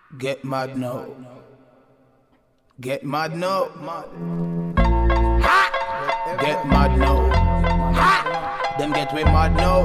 Get mad now. Get mad now. Ha! Get mad now. Ha! Them get we mad now.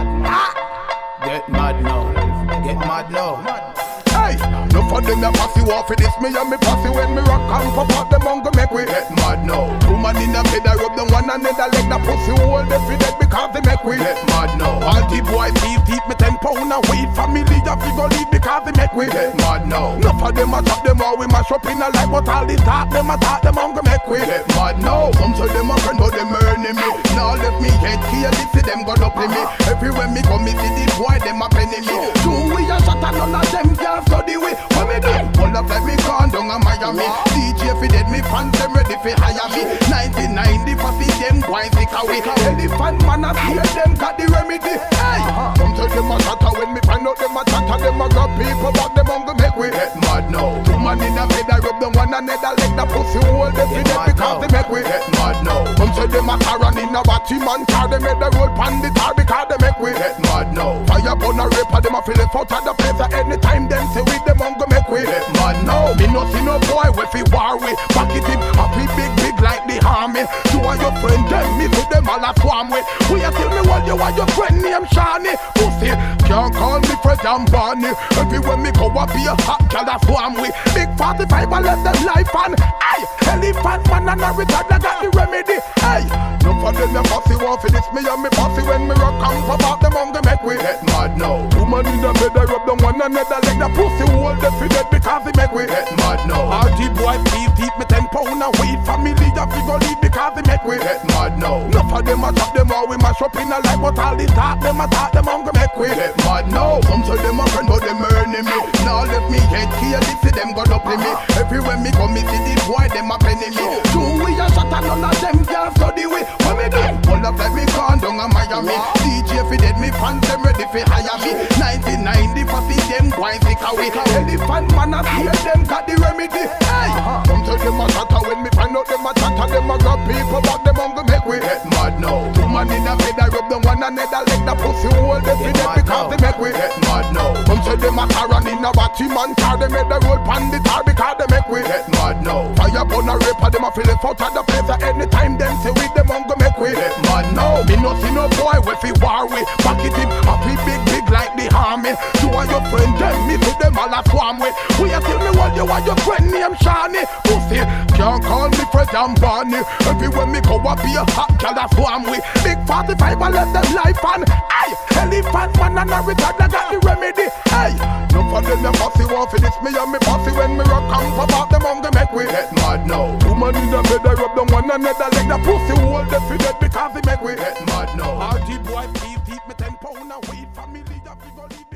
Ha! Get mad now. Get mad now. Hey, no for them that pass you off for this. Me and me pass you when me rock and pop out them on go make we get mad now. Woman in the bed I rub them one another leg. The pussy hold them for dead because they make we get mad now. All the boys teeth me 10 pound a weed. Family a figure lead because they make we get mad now. No for them a chop them all we mash up in a life. But all the talk them a talk them on go make we get mad now. Some say them a friend but them earning me. Now left me head clearly see them got up in me. Everywhere me come me see the boy them a penny me. Two we a shot and none of them can't study we. When me do all of like me gone down a Miami. DJ fi dead me fans them ready fi hire me. 1990 for see them wine sick away. Elephant man a hear them got the remedy. Hey, some say them a shatter when me find out them a chatter. Them a got people but them on go make we get mad now. Two man in a bed I rub them one another leg. The pussy hold them fi dead because they make we get mad now. Some say them a Karen in a batty man car. They make the road pan the car because they make we get mad now. Fire burn a raper them a feel it out of the place. Anytime them say with them on go make we get mad now. Me no see no boy we fi war with. Back it him happy big like the army. You and your friend them me see them all a swarm with. We a tell me what you are your friend named Shani. Pussy can't call me Fred and Barney. Everywhere me go a be a hot girl a swarm with. Big 45 I left them life on. Aye, elephant man and a retard I got the remedy. Aye, no for them a bossy want for this. Me and me bossy when me rock and pop out them on go make we get mad now. Woman in the bed I rub them one another leg. The pussy hold them fi dead because they make we get mad now. RG boy teeth me 10 pound a weed. Family a figure lead because they make we get mad now. No for them a chop them all we mash up in a life. But all the talk them a talk them on go make we get mad now. Some say them a friend but them earning me. Now left me head clearly see them got up in me. Everywhere me come me see the boy them a penny me. Two we a shot and none of them can't study we. When me do all of like me gone down a Miami. DJ fi dead me fans them ready fi hire me. 1990 for see them wine sick away. Elephant man a hear them got the remedy. Hey, some say them a shatter when me find out them a chatter. Them a got people but them on go make we get mad now. Two man in a bed I rub them one another leg. The pussy hold them fi dead because they make we get mad now. Some say them a Karen in a batty man car. They make the road pan the tar because they make we get mad now. Fire burn a raper them a feel it out of the place. Anytime them say with them on go make we get mad now. Me no see no boy we fi war with. Back it him happy big like the army. You and your friend them me see them all a swarm with. We a tell me what you are your friend named Shani. Pussy can't call me Fred and Barney. Everywhere me go a be a hot girl a swarm with. Big 45 I left them life on. Aye, elephant man and a retard I got the remedy. Aye, no for them a bossy want for this. Me and me bossy when me rock and pop out them on go make we get mad now. Woman in the bed I rub them one another leg. The pussy hold them fi dead because they make we get mad now. RG boy teeth me 10 pound a weed. Family a figure lead.